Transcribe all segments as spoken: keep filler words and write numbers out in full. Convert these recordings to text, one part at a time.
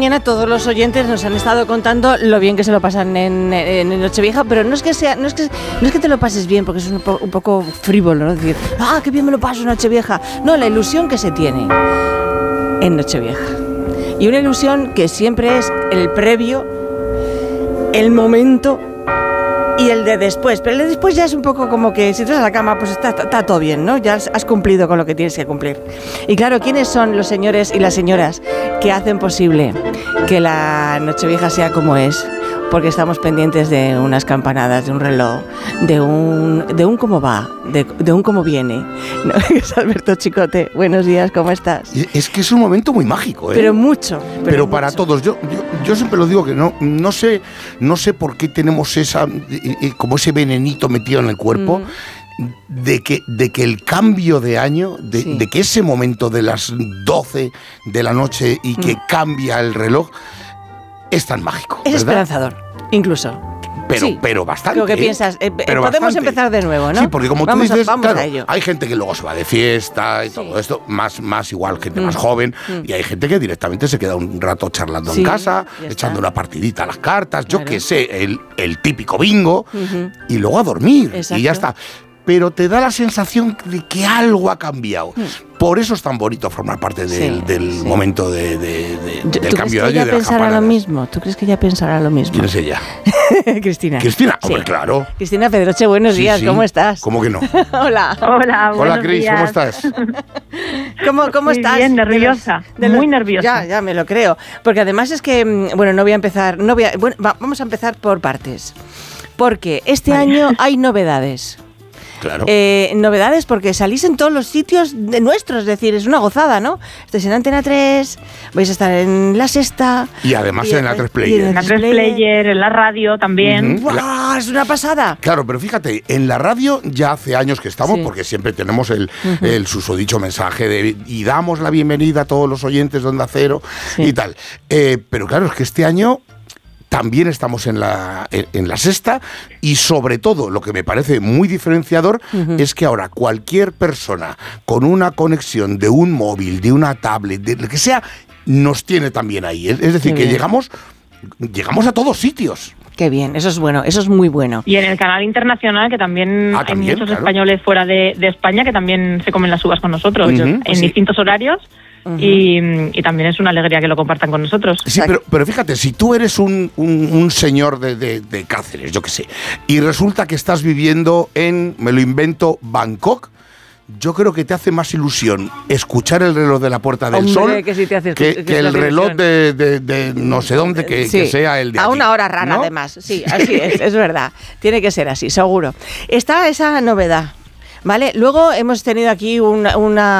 mañana todos los oyentes nos han estado contando lo bien que se lo pasan en, en, en Nochevieja, pero no es que sea, no es que no es que te lo pases bien, porque es un, po, un poco frívolo, ¿no? Decir, ah, qué bien me lo paso en Nochevieja. No, la ilusión que se tiene en Nochevieja. Y una ilusión que siempre es el previo, el momento y el de después. Pero el de después ya es un poco como que si te vas a la cama, pues está, está todo bien, ¿no? Ya has cumplido con lo que tienes que cumplir. Y claro, ¿quiénes son los señores y las señoras que hacen posible que la Nochevieja sea como es? Porque estamos pendientes de unas campanadas, de un reloj, de un de un cómo va, de, de un cómo viene. ¿No? Es Alberto Chicote, buenos días, ¿cómo estás? Es que es un momento muy mágico, ¿eh? Pero mucho. Pero, pero mucho. Para todos. Yo, yo yo siempre lo digo que no no sé no sé por qué tenemos esa como ese venenito metido en el cuerpo. Mm. De que, de que el cambio de año, de, sí. de que ese momento de las doce de la noche y que mm. cambia el reloj, es tan mágico. Es ¿verdad? Esperanzador, incluso. Pero, sí. pero bastante. Creo que piensas, eh, pero podemos bastante. Empezar de nuevo, ¿no? Sí, porque como vamos tú dices, a, vamos claro, a ello. Hay gente que luego se va de fiesta y sí. todo esto, más, más igual, gente mm. más joven, mm. y hay gente que directamente se queda un rato charlando sí, en casa, echando una partidita a las cartas, claro. yo qué sé, el, el típico bingo, uh-huh. y luego a dormir, exacto. y ya está. Pero te da la sensación de que algo ha cambiado. Mm. Por eso es tan bonito formar parte del, sí, del sí. momento de, de, de, ¿Tú, del ¿tú cambio crees de año. ¿Tú crees que ella pensará lo mismo? ¿Tú crees que ella pensará lo mismo? ¿Quién es ella? Cristina. Cristina, hombre, sí. claro. Cristina Pedroche, buenos sí, días, sí. ¿cómo estás? ¿Cómo que no? Hola. Hola, Hola, Cris, días. ¿cómo estás? ¿Cómo, cómo Muy estás? Bien, nerviosa, de los, de los, muy nerviosa. Ya, ya me lo creo. Porque además es que, bueno, no voy a empezar, no voy a, bueno, va, vamos a empezar por partes. Porque este vale. año hay novedades. Claro. Eh, novedades porque salís en todos los sitios de nuestros, es decir, es una gozada, ¿no? Estáis en Antena tres, vais a estar en La Sexta. Y además y, en la tres Player. En la tres Player, en la radio también. Uh-huh. ¡Wow! La... Es una pasada. Claro, pero fíjate, en la radio ya hace años que estamos, sí. porque siempre tenemos el, uh-huh. el susodicho mensaje de y damos la bienvenida a todos los oyentes de Onda Cero sí. y tal. Eh, pero claro, es que este año también estamos en la, en, en la Sexta y sobre todo lo que me parece muy diferenciador uh-huh. es que ahora cualquier persona con una conexión de un móvil, de una tablet, de lo que sea, nos tiene también ahí. Es, es decir, Qué que llegamos, llegamos a todos sitios. Qué bien, eso es bueno, eso es muy bueno. Y en el canal internacional, que también ah, hay también, muchos claro. españoles fuera de, de España que también se comen las uvas con nosotros, uh-huh. en pues distintos sí. horarios. Uh-huh. Y, y también es una alegría que lo compartan con nosotros. Sí, pero, pero fíjate, si tú eres un, un, un señor de, de, de Cáceres, yo qué sé, y resulta que estás viviendo en, me lo invento, Bangkok, yo creo que te hace más ilusión escuchar el reloj de la Puerta del Hombre, Sol que, sí te hace, que, que, que el reloj de, de, de no sé dónde, que, sí. que sea el de allí. A una hora rara, ¿no? Además. Sí, así es, es verdad. Tiene que ser así, seguro. Está esa novedad. ¿Vale? Luego hemos tenido aquí una,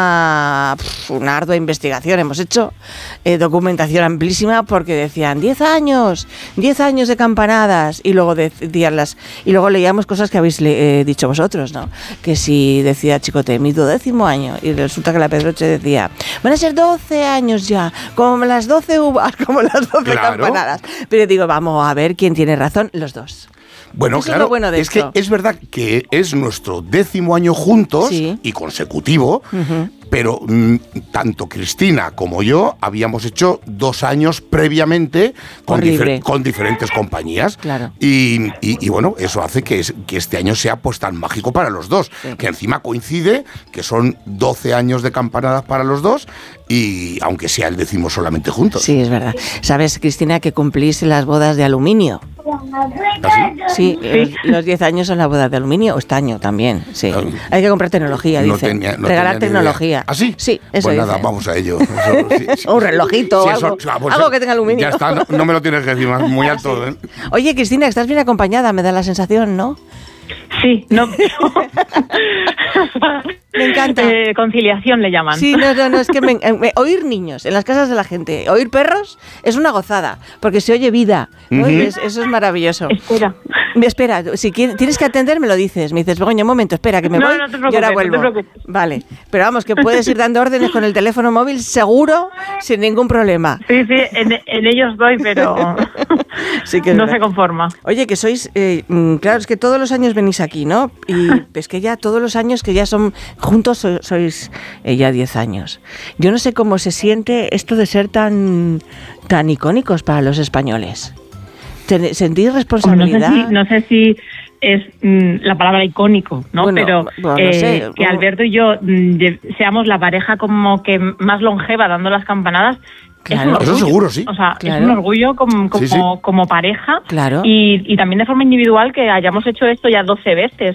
una, una ardua investigación, hemos hecho eh, documentación amplísima porque decían diez años, diez años de campanadas y luego decían las y luego leíamos cosas que habéis le, eh, dicho vosotros, ¿no? Que si decía Chicote, mi duodécimo año y resulta que la Pedroche decía, van a ser doce años ya, como las doce uvas, como las doce claro. campanadas. Pero digo, vamos a ver quién tiene razón, los dos. Bueno, Eso claro, es, lo bueno de es que es verdad que es nuestro décimo año juntos sí. y consecutivo, uh-huh. pero mm, tanto Cristina como yo habíamos hecho dos años previamente con, difer- con diferentes compañías. Claro. Y, y, y bueno, eso hace que, es, que este año sea pues tan mágico para los dos, sí. que encima coincide que son doce años de campanadas para los dos y aunque sea el décimo solamente juntos. Sí, es verdad. ¿Sabes, Cristina, que cumplís las bodas de aluminio? ¿Ah, sí? Sí, los diez años son las bodas de aluminio, o estaño también, sí. No, hay que comprar tecnología, no dice. Tenía, no Regalar tecnología. ¿Ah, sí? Sí, eso Pues dice. nada, vamos a ello. Eso, sí, sí. Un relojito o sí, algo, eso, pues, algo que tenga aluminio. Ya está, no, no me lo tienes que decir más, muy alto. Sí. ¿eh? Oye, Cristina, estás bien acompañada, me da la sensación, ¿no? Sí, no. Me encanta. Eh, conciliación le llaman. Sí, no, no, no, es que me, me, oír niños en las casas de la gente, oír perros es una gozada, porque se oye vida, ¿no? Uh-huh. es, eso es maravilloso. Espera. Espera, si quieres, tienes que atender, me lo dices. Me dices, Begoña, un momento, espera, que me no, voy no te preocupes, y ahora vuelvo. No te preocupes. Vale, pero vamos, que puedes ir dando órdenes con el teléfono móvil seguro, sin ningún problema. Sí, sí, en, en ellos doy, pero sí que no verdad. se conforma. Oye, que sois, eh, claro, es que todos los años venís aquí, ¿no? Y es que ya todos los años que ya son juntos so, sois eh, ya diez años. Yo no sé cómo se siente esto de ser tan, tan icónicos para los españoles. ¿Sentís responsabilidad? No sé si, no sé si es mm, la palabra icónico, ¿no? Bueno, pero bueno, no eh, sé. que Alberto y yo mm, de, seamos la pareja como que más longeva dando las campanadas. Claro. Es un Eso seguro, sí. O sea, Claro. es un orgullo como, como, Sí, sí. como pareja. Claro. Y, y también de forma individual que hayamos hecho esto ya doce veces.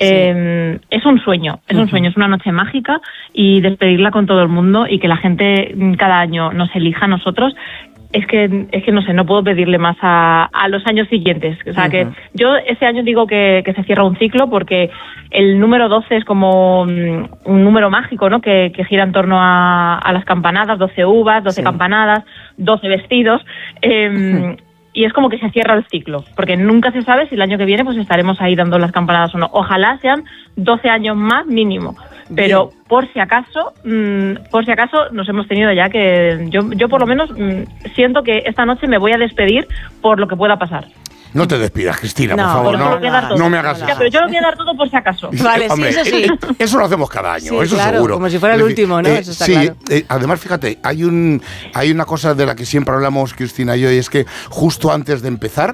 Eh, es un sueño, es uh-huh. un sueño, es una noche mágica y despedirla con todo el mundo y que la gente cada año nos elija a nosotros. Es que, es que no sé, no puedo pedirle más a, a los años siguientes. O sea, uh-huh. que yo este año digo que, que se cierra un ciclo porque el número doce es como un, un número mágico, ¿no? Que, que gira en torno a, a las campanadas, doce uvas, doce sí. campanadas, doce vestidos. Eh, uh-huh. Y es como que se cierra el ciclo, porque nunca se sabe si el año que viene pues estaremos ahí dando las campanadas o no. Ojalá sean doce años más mínimo. Pero bien. por si acaso, mmm, por si acaso nos hemos tenido ya que yo, yo por lo menos mmm, siento que esta noche me voy a despedir por lo que pueda pasar. No te despidas, Cristina, no, por favor, no, no, no me hagas eso. Pero yo lo voy a dar todo por si acaso. Vale, Hombre, sí, eso sí. Eh, eso lo hacemos cada año, sí, eso claro, seguro. Como si fuera el decir, último, ¿no? Eh, eso está sí, claro. eh, además, fíjate, hay un hay una cosa de la que siempre hablamos, Cristina y yo, y es que justo antes de empezar,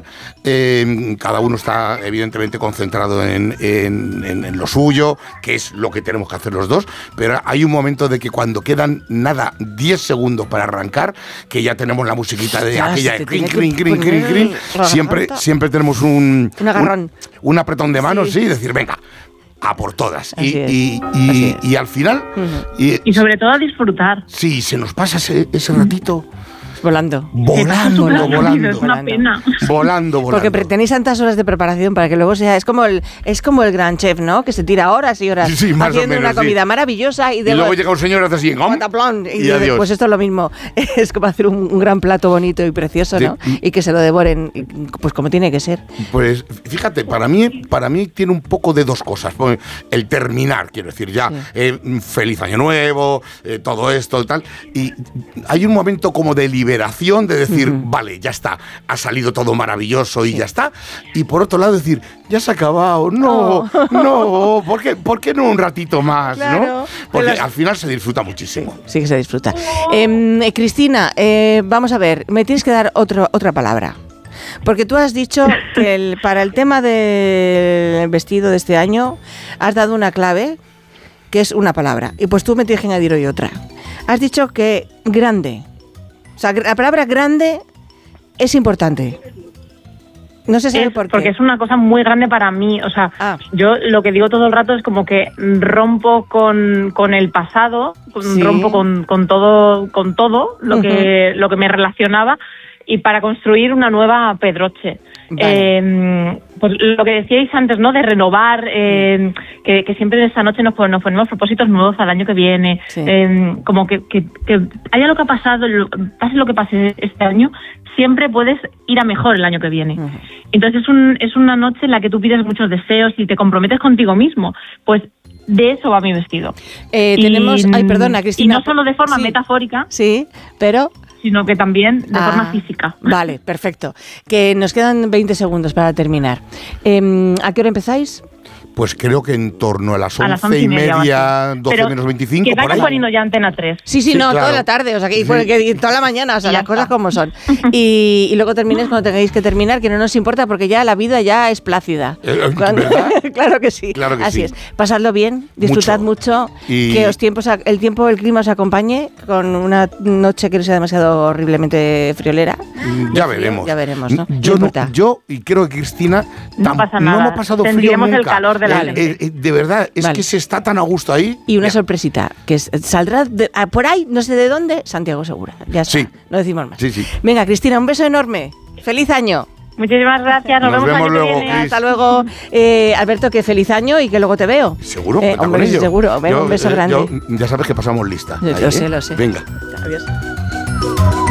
eh, cada uno está evidentemente concentrado en, en, en, en lo suyo, que es lo que tenemos que hacer los dos, pero hay un momento de que cuando quedan nada, diez segundos para arrancar, que ya tenemos la musiquita de ya, aquella de crin, crin, crin, crin, crin, siempre, siempre tenemos un Un, un agarrón. Un, un apretón de manos, sí, sí y decir, venga, a por todas. Y, y, y, y, y al final... Uh-huh. y, y sobre todo a disfrutar. Sí, se nos pasa ese, ese ratito... Volando. Volando, volando. Es una pena. Volando, volando. Porque tenéis tantas horas de preparación para que luego sea... Es como el es como el gran chef, ¿no? Que se tira horas y horas sí, sí, más haciendo o menos, una comida sí. maravillosa. Y, y luego llega un señor y hace así... Y, y adiós. Pues esto es lo mismo. Es como hacer un, un gran plato bonito y precioso, ¿no? Sí. Y que se lo devoren, pues como tiene que ser. Pues fíjate, para mí, para mí tiene un poco de dos cosas. El terminar, quiero decir, ya, sí. eh, feliz año nuevo, eh, todo esto y tal. Y hay un momento como de liberación, de decir, decir, uh-huh. vale, ya está, ha salido todo maravilloso y sí. ya está. Y por otro lado decir, ya se ha acabado, no, oh. no, ¿por qué, ¿por qué no un ratito más? Claro, ¿no? Porque las... al final se disfruta muchísimo. Sí, sí que se disfruta. Eh, Cristina, eh, vamos a ver, me tienes que dar otro, otra palabra. Porque tú has dicho que el, para el tema del vestido de este año has dado una clave que es una palabra. Y pues tú me tienes que añadir hoy otra. Has dicho que grande. O sea, la palabra grande es importante. No sé si es, por qué. Porque es una cosa muy grande para mí. O sea, ah. yo lo que digo todo el rato es como que rompo con, con el pasado, sí. rompo con, con todo, con todo lo, uh-huh. que, lo que me relacionaba y para construir una nueva Pedroche. Vale. Eh, pues lo que decíais antes, ¿no? De renovar, eh, que, que siempre en esta noche nos, nos ponemos propósitos nuevos al año que viene. Sí. Eh, como que, que, que haya lo que ha pasado, lo, pase lo que pase este año, siempre puedes ir a mejor el año que viene. Uh-huh. Entonces es, un, es una noche en la que tú pides muchos deseos y te comprometes contigo mismo. Pues de eso va mi vestido. Eh, y, tenemos, ay, perdona, Cristina. Y no solo de forma sí, metafórica. Sí, pero... sino que también de ah, forma física. Vale, perfecto. Que nos quedan veinte segundos para terminar. Eh, ¿A qué hora empezáis? Pues creo que en torno a las once, a las once y media, media doce Pero menos veinticinco. Que vayan poniendo ya Antena tres. Sí, sí, sí no, claro. Toda la tarde, o sea, que, sí. que toda la mañana, o sea, ya las está. Cosas como son. Y, y luego terminéis cuando tengáis que terminar, que no nos importa porque ya la vida ya es plácida. Eh, cuando, claro que sí. Claro que Así sí. es. Pasadlo bien, disfrutad mucho, mucho y... que os tiempos, el tiempo, el clima os acompañe con una noche que no sea demasiado horriblemente friolera. Ya veremos. Ya veremos, ¿no? Yo, no, yo y creo que Cristina no, pasa nada. no hemos pasado frío Tendríamos nunca. el calor de la eh, eh, eh, De verdad, es vale. que se está tan a gusto ahí. Y una ya. sorpresita, que es, saldrá de, a, por ahí, no sé de dónde, Santiago Segura. Ya está, sí. no decimos más. Sí, sí. Venga, Cristina, un beso enorme. ¡Feliz año! Muchísimas gracias, nos, nos vemos, vemos luego. Viene. Hasta luego. Eh, Alberto, que feliz año y que luego te veo. Seguro, eh, hombre, sí, seguro. Venga, yo, un beso eh, grande. Yo, ya sabes que pasamos lista. Yo, ahí, lo ¿eh? sé, lo sé. Venga. Adiós.